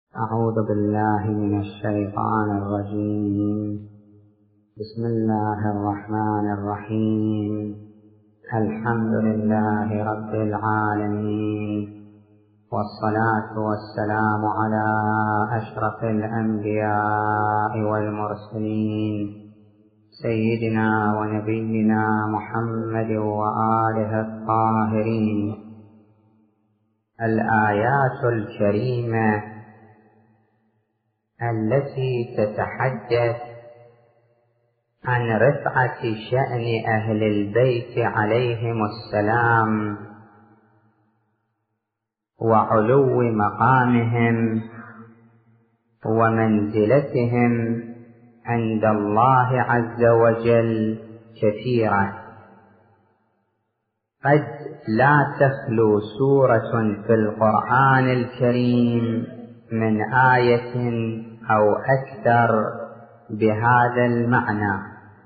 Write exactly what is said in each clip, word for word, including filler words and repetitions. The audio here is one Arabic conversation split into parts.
أعوذ بالله من الشيطان الرجيم. بسم الله الرحمن الرحيم. الحمد لله رب العالمين، والصلاة والسلام على أشرف الأنبياء والمرسلين سيدنا ونبينا محمد وآله الطاهرين. الآيات الكريمة التي تتحدث عن رفعة شأن أهل البيت عليهم السلام وعلو مقامهم ومنزلتهم عند الله عز وجل كثيرة، قد لا تخلو سورة في القرآن الكريم من آية أو أكثر بهذا المعنى،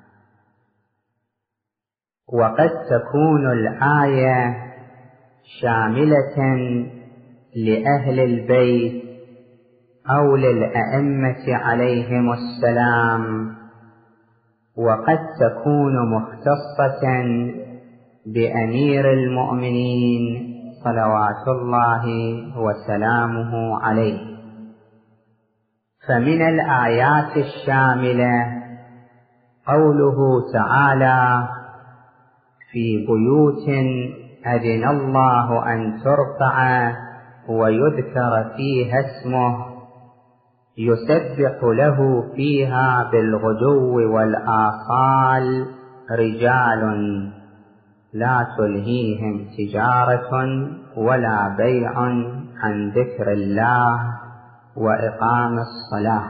وقد تكون الآية شاملة لأهل البيت أو للأئمة عليهم السلام، وقد تكون مختصة بأمير المؤمنين صلوات الله وسلامه عليه. فمن الآيات الشاملة قوله تعالى: في بيوت أذن الله أن ترفع ويذكر فيها اسمه يسبح له فيها بالغدو والآصال رجال لا تلهيهم تجارة ولا بيع عن ذكر الله وإقام الصلاة.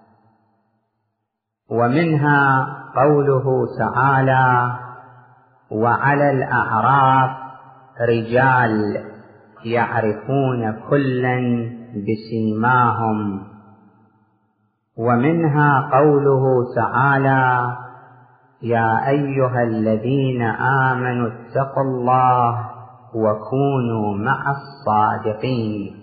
ومنها قوله تعالى: وعلى الأعراف رجال يعرفون كلا بسيماهم. ومنها قوله تعالى: يا أيها الذين آمنوا اتقوا الله وكونوا مع الصادقين.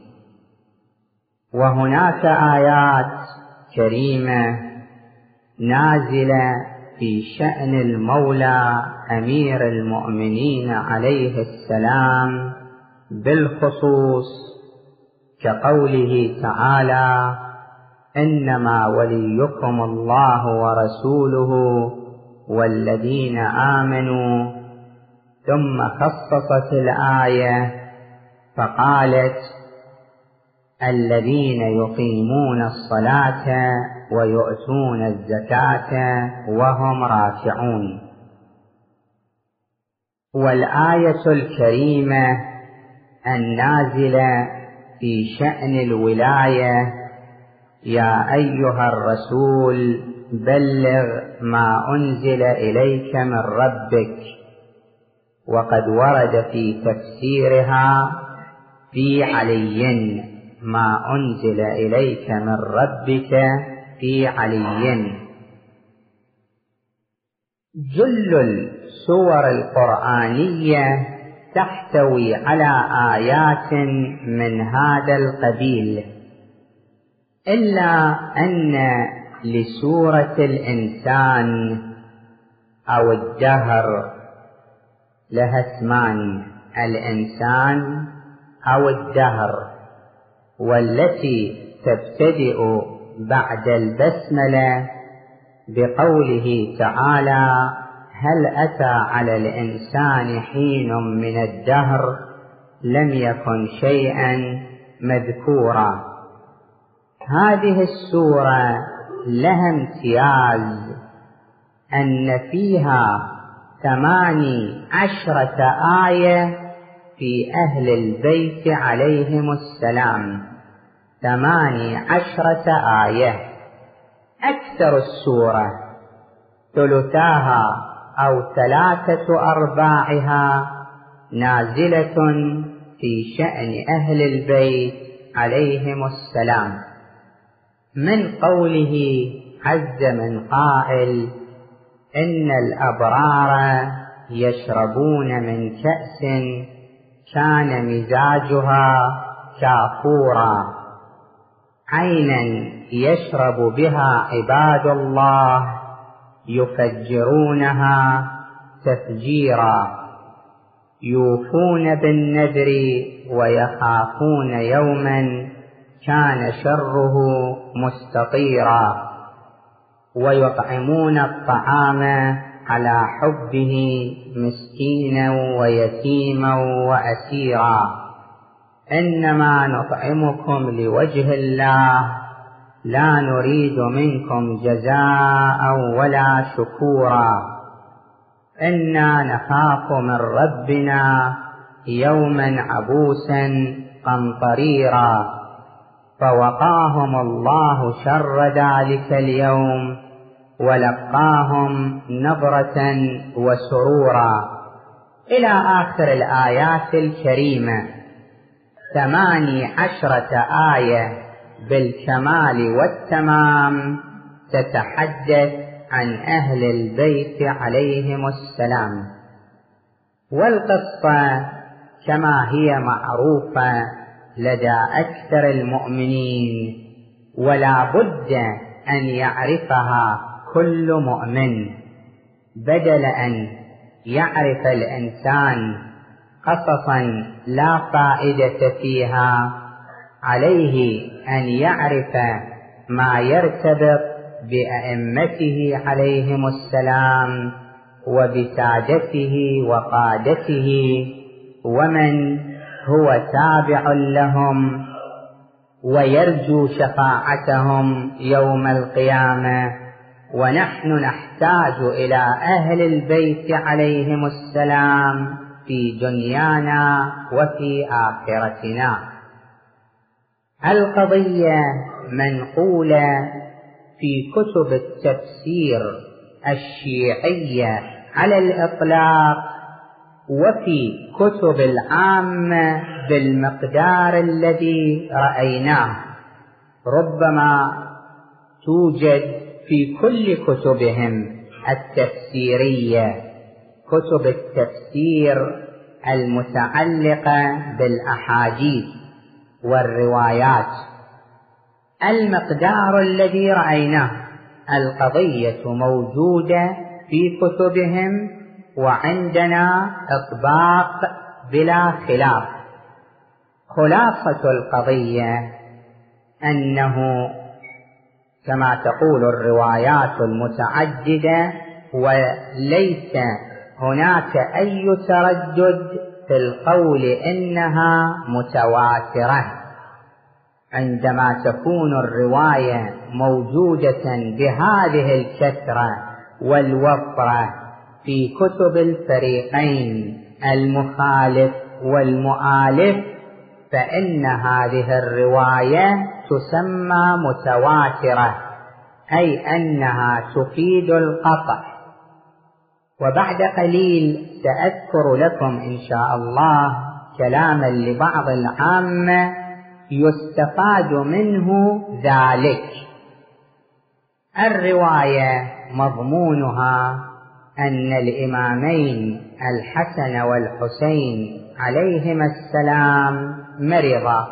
وهناك آيات كريمة نازلة في شأن المولى أمير المؤمنين عليه السلام بالخصوص، كقوله تعالى: إنما وليكم الله ورسوله والذين آمنوا. ثم خصصت الآية فقالت: الذين يقيمون الصلاة ويؤتون الزكاة وهم راكعون. والآية الكريمة النازلة في شأن الولاية: يا أيها الرسول بلغ ما أنزل إليك من ربك. وقد ورد في تفسيرها: في علي ما أنزل إليك من ربك في علي. جل السور القرآنية تحتوي على آيات من هذا القبيل، إلا أن لسورة الإنسان أو الدهر لها اسمان: الإنسان أو الدهر. والتي تبتدئ بعد البسملة بقوله تعالى: هل أتى على الإنسان حين من الدهر لم يكن شيئا مذكورا. هذه السورة لها امتياز أن فيها ثماني عشرة آية في أهل البيت عليهم السلام، ثماني عشرة آية. أكثر السورة ثلثاها أو ثلاثة أرباعها نازلة في شأن أهل البيت عليهم السلام، من قوله عز من قائل: إن الأبرار يشربون من كأس كان مزاجها كافورا. عينا يشرب بها عباد الله يفجرونها تفجيرا، يوفون بالنذر ويخافون يوما كان شره مستطيرا، ويطعمون الطعام على حبه مسكينا ويتيما وأسيرا، إنما نطعمكم لوجه الله لا نريد منكم جزاء ولا شكورا، إنا نخاف من ربنا يوما عبوسا قمطريرا، فوقاهم الله شر ذلك اليوم ولقاهم نضرة وسرورا. إلى آخر الآيات الكريمة. ثماني عشرة آية بالكمال والتمام تتحدث عن أهل البيت عليهم السلام. والقصة كما هي معروفة لدى أكثر المؤمنين، ولا بد أن يعرفها كل مؤمن، بدل أن يعرف الإنسان قصصا لا فائدة فيها، عليه أن يعرف ما يرتبط بأئمته عليهم السلام وبسادته وقادته ومن هو تابع لهم، ويرجو شفاعتهم يوم القيامة. ونحن نحتاج إلى أهل البيت عليهم السلام في دنيانا وفي آخرتنا. القضية منقولة في كتب التفسير الشيعية على الإطلاق، وفي كتب العامة بالمقدار الذي رأيناه، ربما توجد في كل كتبهم التفسيرية، كتب التفسير المتعلقة بالأحاديث والروايات. المقدار الذي رأيناه، القضية موجودة في كتبهم وعندنا إطباق بلا خلاف. خلاصة القضية أنه كما تقول الروايات المتعددة، وليس هناك أي تردد في القول إنها متواترة. عندما تكون الرواية موجودة بهذه الكثرة والوفرة في كتب الفريقين المخالف والمؤالف، فإن هذه الرواية تسمى متواترة، أي أنها تفيد القطع. وبعد قليل سأذكر لكم إن شاء الله كلاما لبعض العامة يستفاد منه ذلك. الرواية مضمونها أن الإمامين الحسن والحسين عليهما السلام مرضا،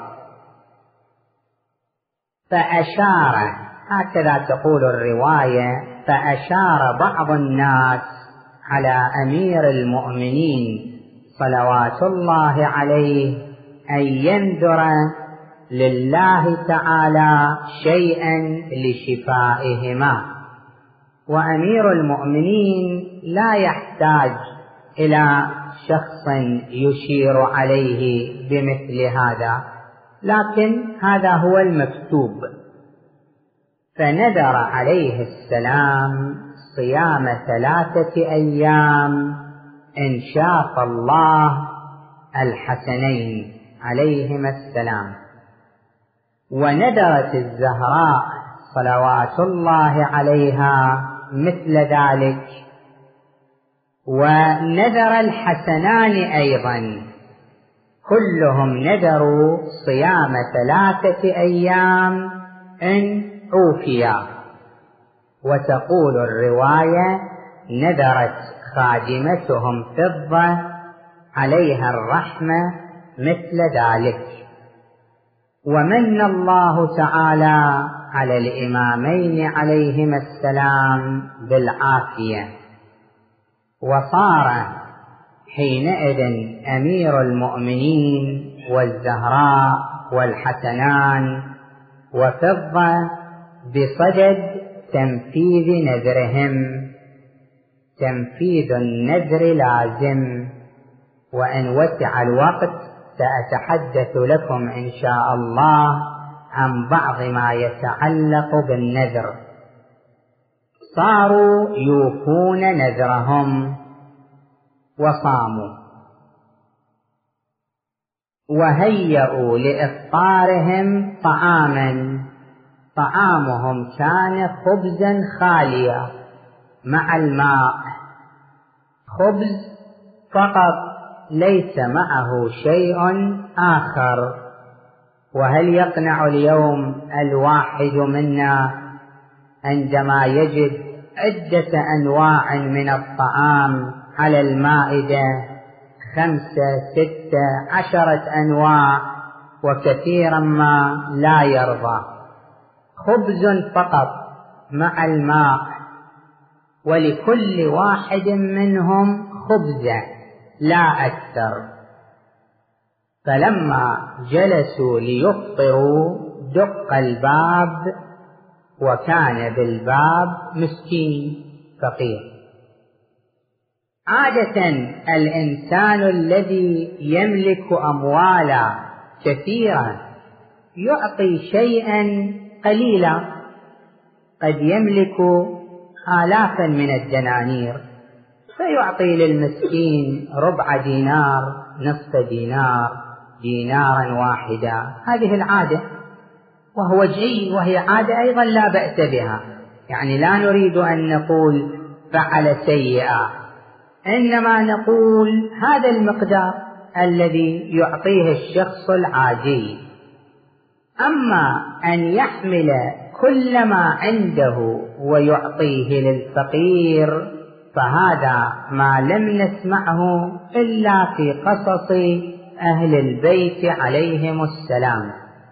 فأشار، هكذا تقول الرواية، فأشار بعض الناس على أمير المؤمنين صلوات الله عليه أن ينذر لله تعالى شيئا لشفائهما. وأمير المؤمنين لا يحتاج إلى شخص يشير عليه بمثل هذا، لكن هذا هو المكتوب. فنذر عليه السلام صيام ثلاثة أيام إن شاء الله الحسنين عليهما السلام. ونذرت الزهراء صلوات الله عليها مثل ذلك، ونذر الحسنان أيضا، كلهم نذروا صيام ثلاثة أيام إن عوفيا. وتقول الرواية نذرت خادمتهم فضة عليها الرحمة مثل ذلك. ومن الله تعالى على الإمامين عليهما السلام بالعافية، وصار حينئذ أمير المؤمنين والزهراء والحسنان وفضة بصدد تنفيذ نذرهم. تنفيذ النذر لازم، وإن وسع الوقت سأتحدث لكم إن شاء الله عن بعض ما يتعلق بالنذر. صاروا يوفون نذرهم وصاموا، وهيئوا لإفطارهم طعاما. طعامهم كان خبزا خاليا مع الماء، خبز فقط ليس معه شيء آخر. وهل يقنع اليوم الواحد منا عندما يجد عدة أنواع من الطعام على المائدة، خمسة ستة عشرة أنواع، وكثيرا ما لا يرضى؟ خبز فقط مع الماء، ولكل واحد منهم خبزة لا أكثر. فلما جلسوا ليفطروا دق الباب، وكان بالباب مسكين فقير. عادة الإنسان الذي يملك أموالا كثيرة يعطي شيئا قليلا، قد يملك آلافا من الدنانير فيعطي للمسكين ربع دينار، نصف دينار، دينارا واحدا. هذه العادة، وهو جيد، وهي عادة أيضا لا بأس بها، يعني لا نريد أن نقول فعل سيئة، إنما نقول هذا المقدار الذي يعطيه الشخص العادي. أما أن يحمل كل ما عنده ويعطيه للفقير فهذا ما لم نسمعه إلا في قصص أهل البيت عليهم السلام.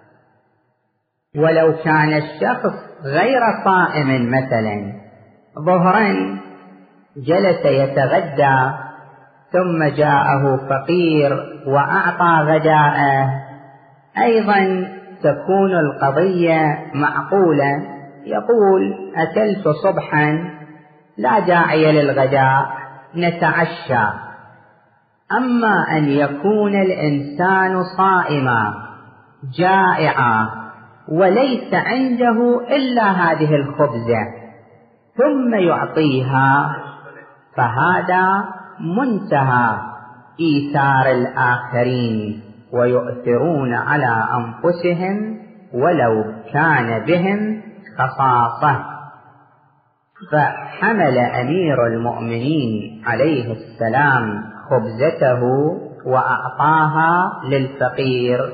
ولو كان الشخص غير صائم مثلا، ظهرا جلس يتغدى ثم جاءه فقير وأعطى غداءه، أيضا تكون القضية معقولة. يقول أكلت صبحا لا داعي للغداء، نتعشى. أما أن يكون الإنسان صائما جائعا وليس عنده إلا هذه الخبزة ثم يعطيها، فهذا منتهى إيثار الآخرين، ويؤثرون على أنفسهم ولو كان بهم خصاصة. فحمل أمير المؤمنين عليه السلام خبزته وأعطاها للفقير،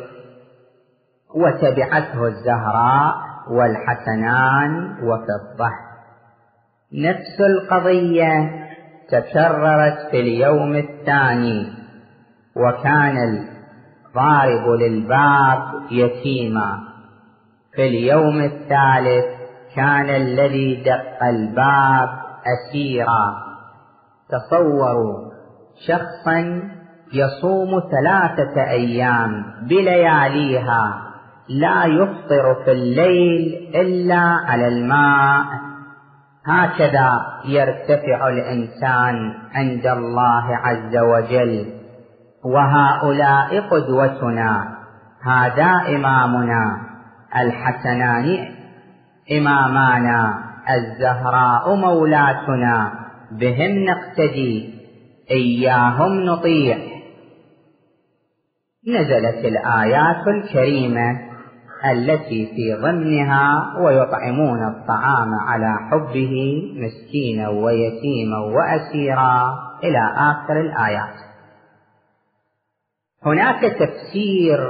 وتبعته الزهراء والحسنان وفضة. نفس القضية تكررت في اليوم الثاني، وكان الضارب للباب يتيما. في اليوم الثالث كان الذي دق الباب أسيرا. تصوروا شخصا يصوم ثلاثة أيام بلياليها، لا يفطر في الليل إلا على الماء. هكذا يرتفع الإنسان عند الله عز وجل. وهؤلاء قدوتنا، هذا إمامنا، الحسنان إمامانا، الزهراء مولاتنا، بهم نقتدي، إياهم نطيع. نزلت الآيات الكريمة التي في ضمنها ويطعمون الطعام على حبه مسكينا ويتيما وأسيرا إلى آخر الآيات. هناك تفسير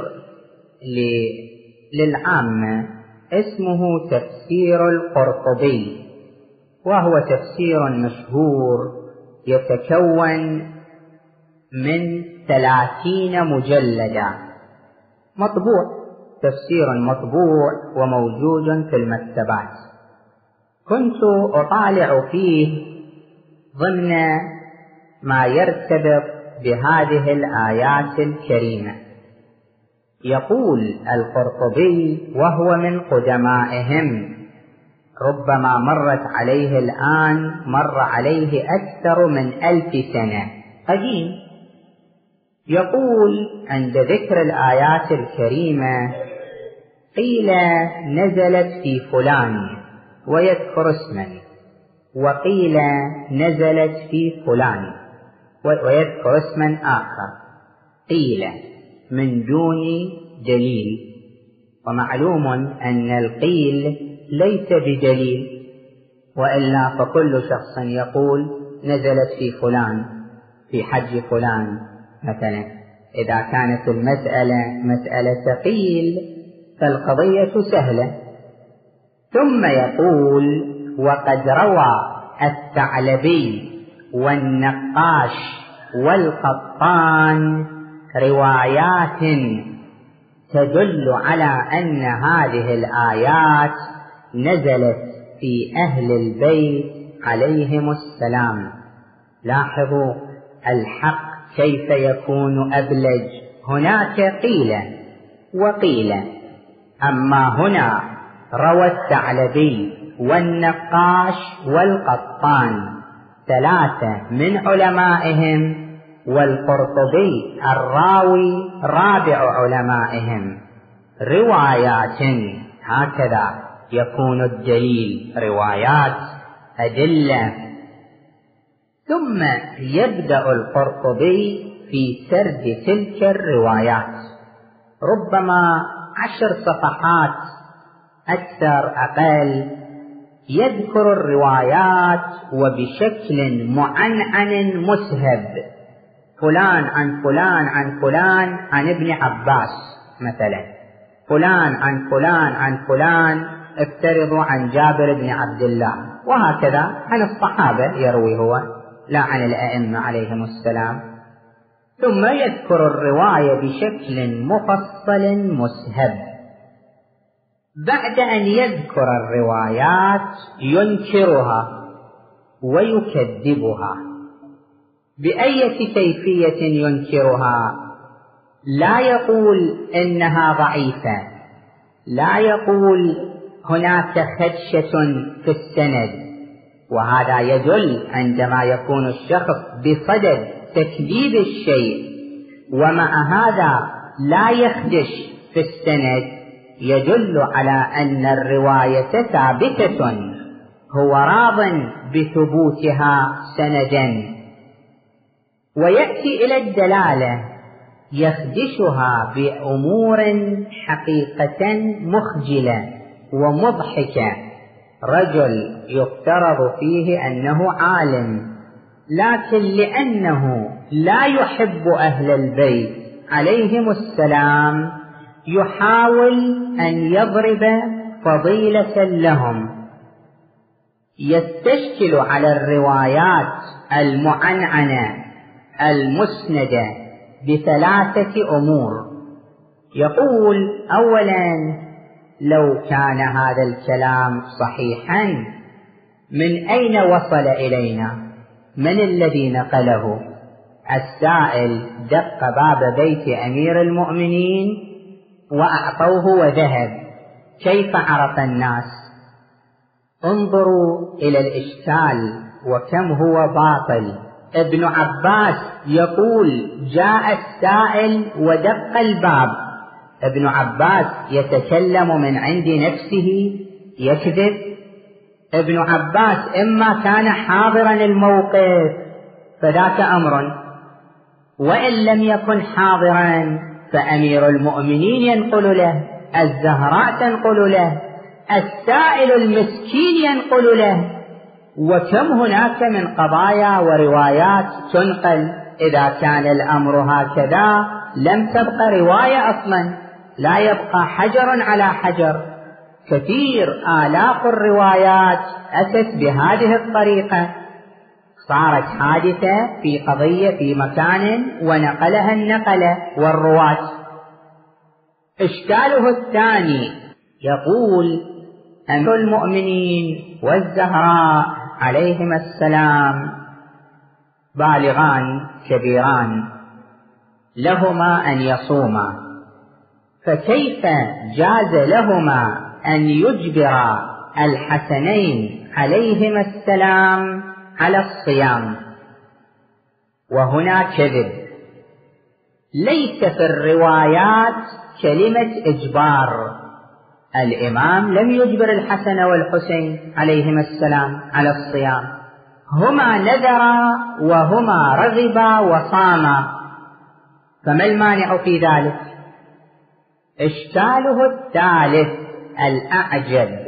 للعامة اسمه تفسير القرطبي، وهو تفسير مشهور يتكون من ثلاثين مجلدا، مطبوع تفسير مطبوع وموجود في المكتبات. كنت أطالع فيه ضمن ما يرتبط بهذه الآيات الكريمة. يقول القرطبي وهو من قدمائهم، ربما مرت عليه الآن مر عليه أكثر من ألف سنة، قديم. يقول عند ذكر الآيات الكريمة: قيل نزلت في فلان، ويذكر اسما، وقيل نزلت في فلان ويذكر اسما آخر، قيل من دون دليل. ومعلوم أن القيل ليس بدليل، وإلا فكل شخص يقول نزلت في فلان في حج فلان مثلا. إذا كانت المسألة مسألة قيل فالقضية سهلة. ثم يقول: وقد روى الثعلبي والنقاش والقطان روايات تدل على أن هذه الآيات نزلت في أهل البيت عليهم السلام. لاحظوا الحق كيف يكون أبلج. هناك قيل وقيل، أما هنا روى الثعلبي والنقاش والقطان ثلاثة من علمائهم، والقرطبي الراوي رابع علمائهم، روايات. هكذا يكون الدليل، روايات أدلة. ثم يبدأ القرطبي في سرد تلك الروايات، ربما عشر صفحات أكثر أقل، يذكر الروايات وبشكل معنعن مسهب، فلان عن فلان عن فلان عن ابن عباس مثلا، فلان عن فلان عن فلان افترضوا عن جابر بن عبد الله، وهكذا عن الصحابة يروي هو، لا عن الأئمة عليهم السلام. ثم يذكر الرواية بشكل مفصل مسهب. بعد أن يذكر الروايات ينكرها ويكذبها. بأية كيفية ينكرها؟ لا يقول إنها ضعيفة، لا يقول هناك خدشة في السند، وهذا يدل عندما يكون الشخص بصدد تكذيب الشيء ومع هذا لا يخدش في السند، يدل على أن الرواية ثابتة، هو راض بثبوتها سندا. ويأتي إلى الدلالة يخدشها بأمور حقيقة مخجلة ومضحكة. رجل يفترض فيه أنه عالم، لكن لأنه لا يحب أهل البيت عليهم السلام يحاول أن يضرب فضيلة لهم، يستشكل على الروايات المعنعنة المسندة بثلاثة أمور. يقول: أولا، لو كان هذا الكلام صحيحا من أين وصل إلينا؟ من الذي نقله؟ السائل دق باب بيت أمير المؤمنين وأعطوه وذهب، كيف عرف الناس؟ انظروا إلى الإشكال وكم هو باطل. ابن عباس يقول: جاء السائل ودق الباب. ابن عباس يتكلم من عند نفسه؟ يكذب. ابن عباس إما كان حاضرا الموقف فذاك أمر، وإن لم يكن حاضرا فأمير المؤمنين ينقل له، الزهراء تنقل له، السائل المسكين ينقل له. وكم هناك من قضايا وروايات تنقل. إذا كان الأمر هكذا لم تبقى رواية أصلا، لا يبقى حجر على حجر. كثير آلاف الروايات أتت بهذه الطريقة، صارت حادثة في قضية في مكان ونقلها النقلة والرواة. إشكاله الثاني يقول: أمير المؤمنين والزهراء عليهما السلام بالغان كبيران لهما أن يصوما، فكيف جاز لهما أن يجبرا الحسنين عليهما السلام على الصيام؟ وهنا كذب، ليس في الروايات كلمة إجبار. الإمام لم يجبر الحسن والحسين عليهما السلام على الصيام، هما نذرا وهما رغبا وصاما، فما المانع في ذلك؟ إشكاله الثالث الأعجب،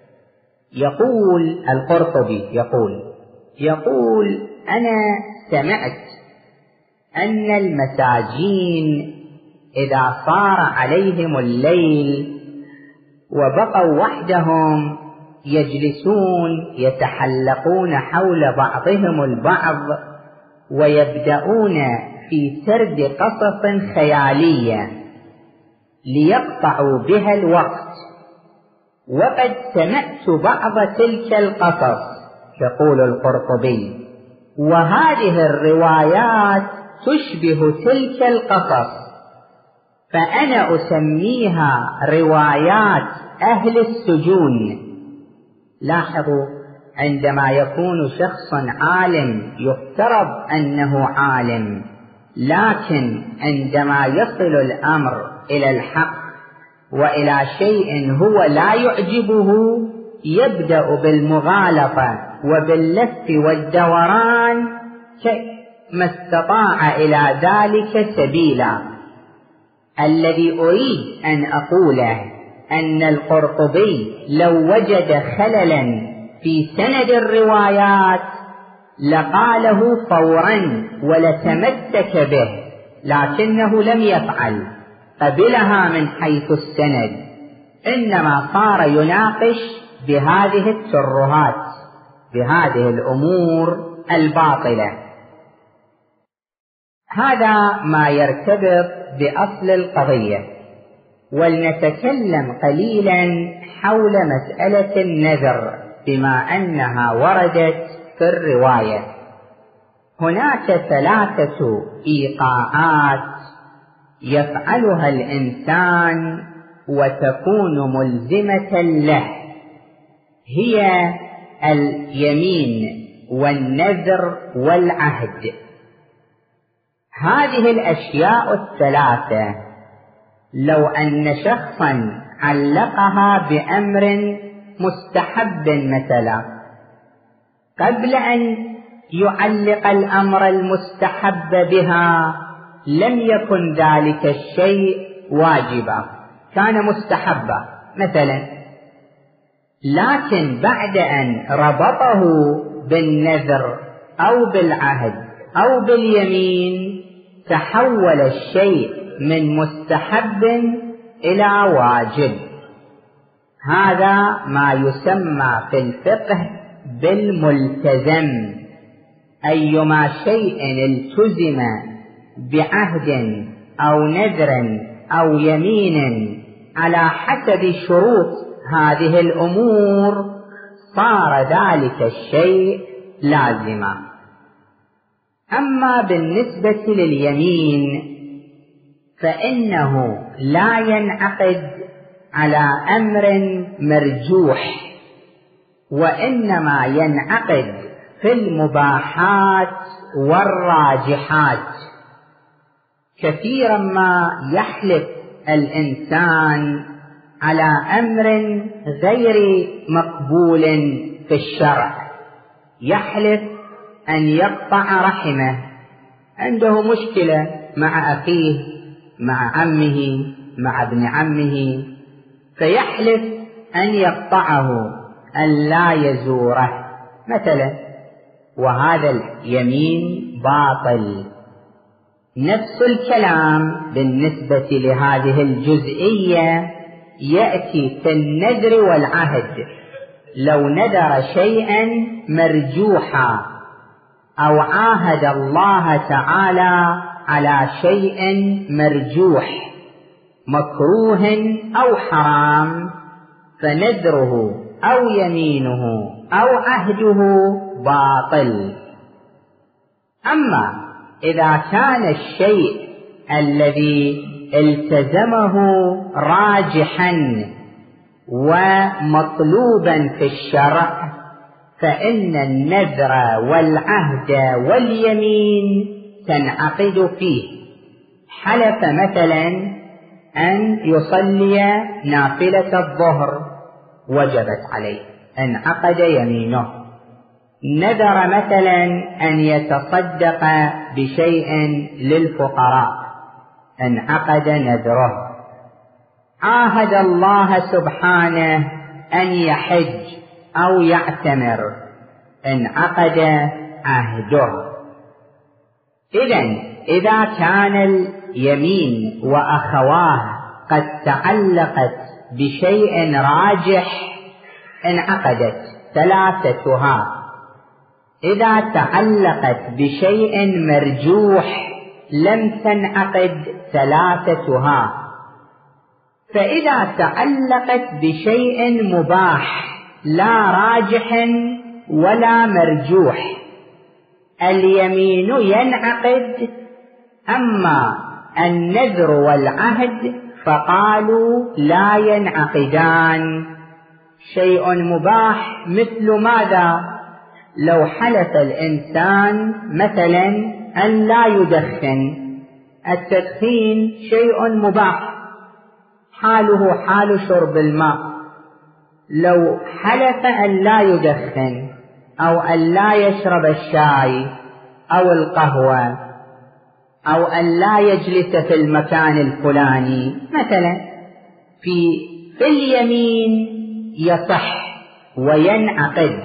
يقول القرطبي يقول يقول أنا سمعت أن المساجين إذا صار عليهم الليل وبقوا وحدهم يجلسون يتحلقون حول بعضهم البعض ويبدأون في سرد قصص خيالية ليقطعوا بها الوقت، وقد سمعت بعض تلك القصص، يقول القرطبي، وهذه الروايات تشبه تلك القصص، فأنا أسميها روايات أهل السجون. لاحظوا، عندما يكون شخص عالم يفترض أنه عالم، لكن عندما يصل الأمر إلى الحق وإلى شيء هو لا يعجبه يبدأ بالمغالطة وباللف والدوران ما استطاع إلى ذلك سبيلا. الذي أريد أن أقوله أن القرطبي لو وجد خللا في سند الروايات لقاله فورا ولتمسك به، لكنه لم يفعل، قبلها من حيث السند، إنما صار يناقش بهذه الترهات، بهذه الأمور الباطلة. هذا ما يرتبط بأصل القضية. ولنتكلم قليلا حول مسألة النذر بما أنها وردت في الرواية. هناك ثلاثة إيقاعات يفعلها الإنسان وتكون ملزمة له، هي اليمين والنذر والعهد. هذه الأشياء الثلاثة لو أن شخصا علقها بأمر مستحب مثلا، قبل أن يعلق الأمر المستحب بها لم يكن ذلك الشيء واجبا، كان مستحبا مثلا، لكن بعد أن ربطه بالنذر أو بالعهد أو باليمين تحول الشيء من مستحب إلى واجب. هذا ما يسمى في الفقه بالملتزم. أيما شيء التزم بعهد أو نذر أو يمين على حسب شروط هذه الأمور صار ذلك الشيء لازما. أما بالنسبة لليمين فإنه لا ينعقد على أمر مرجوح، وإنما ينعقد في المباحات والراجحات. كثيرا ما يحلف الإنسان على أمر غير مقبول في الشرع، يحلف أن يقطع رحمه، عنده مشكلة مع أخيه، مع عمه، مع ابن عمه، فيحلف أن يقطعه، أن لا يزوره مثلا، وهذا اليمين باطل. نفس الكلام بالنسبة لهذه الجزئية يأتي في النذر والعهد. لو نذر شيئا مرجوحا أو عاهد الله تعالى على شيء مرجوح مكروه أو حرام فنذره أو يمينه أو عهده باطل. أما إذا كان الشيء الذي التزمه راجحا ومطلوبا في الشرع فإن النذر والعهد واليمين تنعقد فيه. حلف مثلا أن يصلي نافلة الظهر وجبت عليه، انعقد يمينه. نذر مثلا أن يتصدق بشيء للفقراء، انعقد نذره. عاهد الله سبحانه أن يحج أو يعتمر، انعقد عهده. إذن إذا كان اليمين وأخواه قد تعلقت بشيء راجح انعقدت ثلاثتها. إذا تعلقت بشيء مرجوح لم تنعقد ثلاثتها. فإذا تعلقت بشيء مباح لا راجح ولا مرجوح اليمين ينعقد. أما النذر والعهد فقالوا لا ينعقدان. شيء مباح مثل ماذا؟ لو حلف الإنسان مثلا أن لا يدخن، التدخين شيء مباح حاله حال شرب الماء. لو حلف أن لا يدخن أو أن لا يشرب الشاي أو القهوة أو أن لا يجلس في المكان الفلاني مثلا، في في اليمين يصح وينعقد.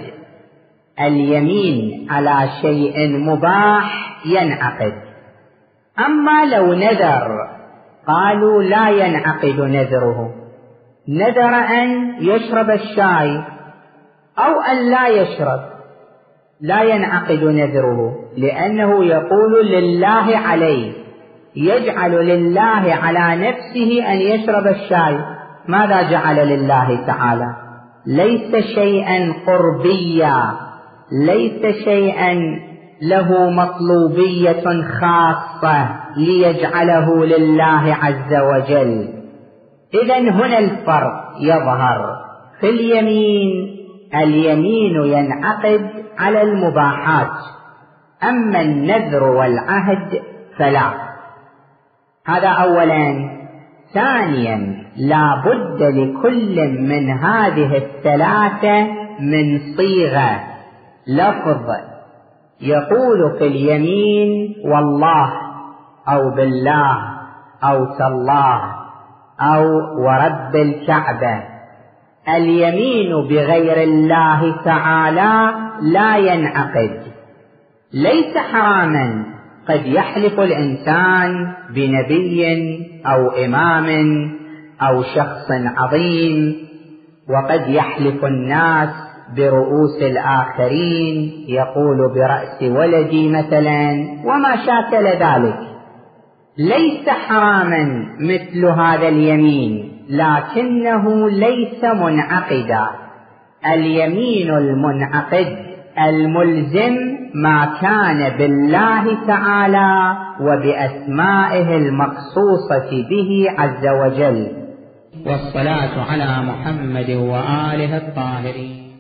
اليمين على شيء مباح ينعقد. أما لو نذر قالوا لا ينعقد نذره. نذر أن يشرب الشاي أو أن لا يشرب لا ينعقد نذره، لأنه يقول لله عليه، يجعل لله على نفسه أن يشرب الشاي. ماذا جعل لله تعالى؟ ليس شيئا قربيا، ليس شيئا له مطلوبية خاصة ليجعله لله عز وجل. إذن هنا الفرق يظهر في اليمين. اليمين ينعقد على المباحات، أما النذر والعهد فلا. هذا أولا. ثانيا، لا بد لكل من هذه الثلاثة من صيغة، لفظ يقول في اليمين والله أو بالله أو تالله أو ورب الكعبة. اليمين بغير الله تعالى لا ينعقد. ليس حراما، قد يحلف الإنسان بنبي أو إمام أو شخص عظيم، وقد يحلف الناس برؤوس الآخرين، يقول برأس ولدي مثلا وما شاكل ذلك. ليس حراما مثل هذا اليمين، لكنه ليس منعقدا. اليمين المنعقد الملزم ما كان بالله تعالى وبأسمائه المخصوصة به عز وجل. والصلاة على محمد وآله الطاهرين.